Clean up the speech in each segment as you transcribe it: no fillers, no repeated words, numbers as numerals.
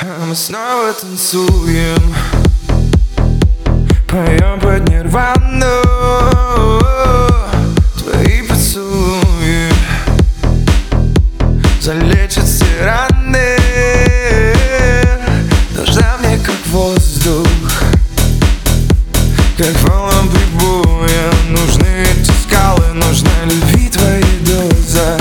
Мы снова танцуем, поем под нирвану. Твои поцелуи залечат все раны. Нужна мне как воздух, как волна прибоя. Нужны эти скалы, нужна любви твоя доза.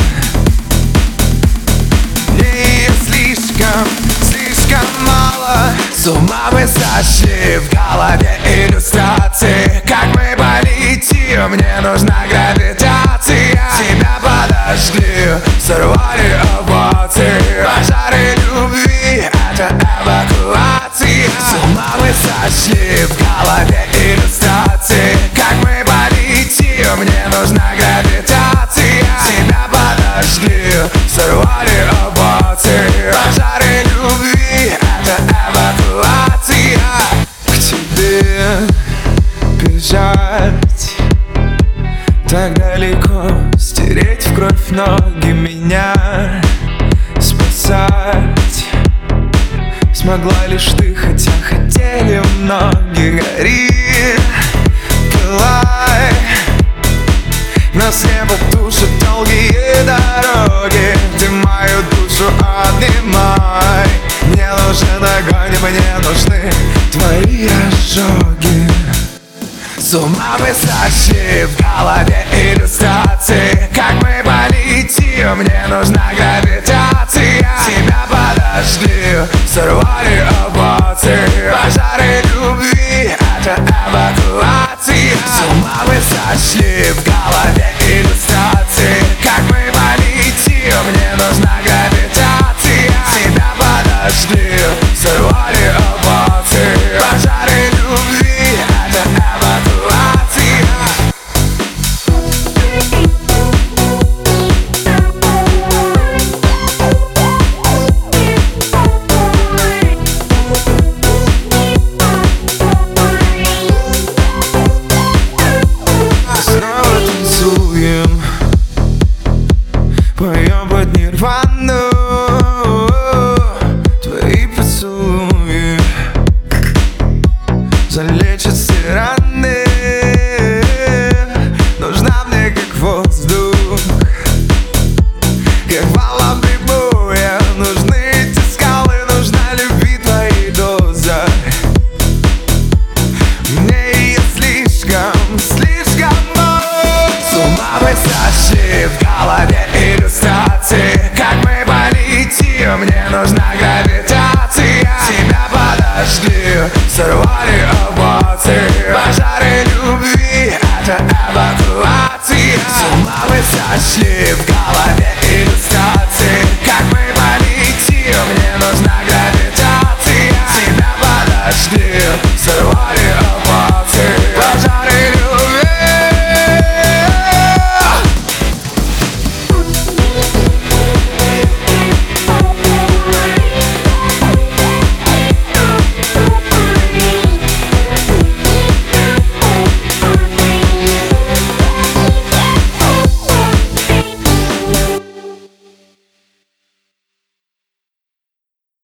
Мне ее слишком мало. С ума мы сошли, в голове иллюстрации. Как мы полетим, мне нужна гравитация. Тебя подожгли, сорвали овации. Пожары любви, это эвакуация. С ума мы сошли, в голове иллюстрации. Как мы полетим, мне нужна гравитация. Тебя подожгли, сорвали овации. Пожары любви, это эвакуация. К тебе бежать так далеко, стереть в кровь ноги, меня спасать смогла лишь ты, хотя хотели многие. Гори, пылай, нас небо тушит долгие дороги. Ты мою душу обнимай. Мне нужен огонь, мне нужны твои ожоги. С ума мы сошли, в голове иллюстрации. Как мы полетим, мне нужна гравитация. Тебя подожгли, сорвали овации. Пожары любви, это эвакуация. С ума мы сошли, в голове иллюстрации. Как мы полетим, мне нужна гравитация. Тебя подожгли, сорвали овации. Пожары любви, это эвакуация. Поем под нирвану. Твои поцелуи залечат все раны. Нужна мне как воздух, как волна прибоя. Нужны эти скалы, нужна любви твоей доза. Мне ее слишком мало. С ума мы сошли, в голове иллюстрации. Как мы полетим, мне нужна гравитация. Тебя подожгли, сорвали овации. Пожары любви, это эвакуация. С ума мы сошли, в